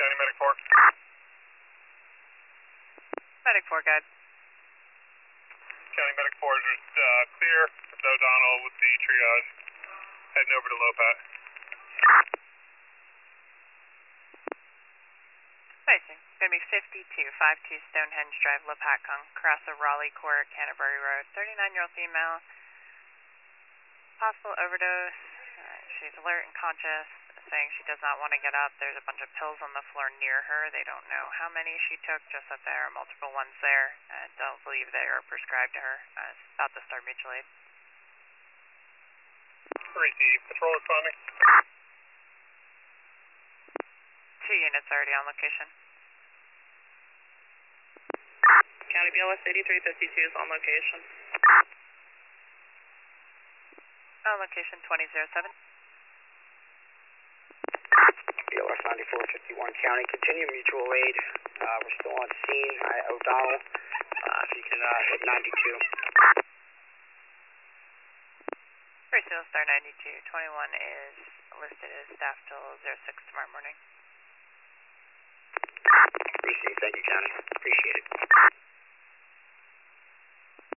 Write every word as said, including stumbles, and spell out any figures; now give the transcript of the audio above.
County Medic four. Medic four, guide. County Medic four is uh, clear. It's O'Donnell with the triage. Heading over to Lopat. Facing. Going to be fifty-two fifty-two Stonehenge Drive, Lopatcong, across the Raleigh Court, Canterbury Road. thirty-nine-year-old female. Possible overdose. Uh, she's alert and conscious, saying she does not want to get up. There's a bunch of pills on the floor near her. They don't know how many she took, just that there are multiple ones there. I don't believe they are prescribed to her. Uh, it's about to start mutual aid. Receive. Patrol responding. Two units already on location. County B L S eighty-three fifty-two is on location. On location twenty oh seven. B L S ninety-four fifty-one County, continue mutual aid. Uh, we're still on scene. Hi, O'Donnell. Uh, if you can uh, hit ninety-two. First Seal Star ninety-two. twenty-one is listed as staff till zero six tomorrow morning. Receive. Thank you, County. Appreciate it.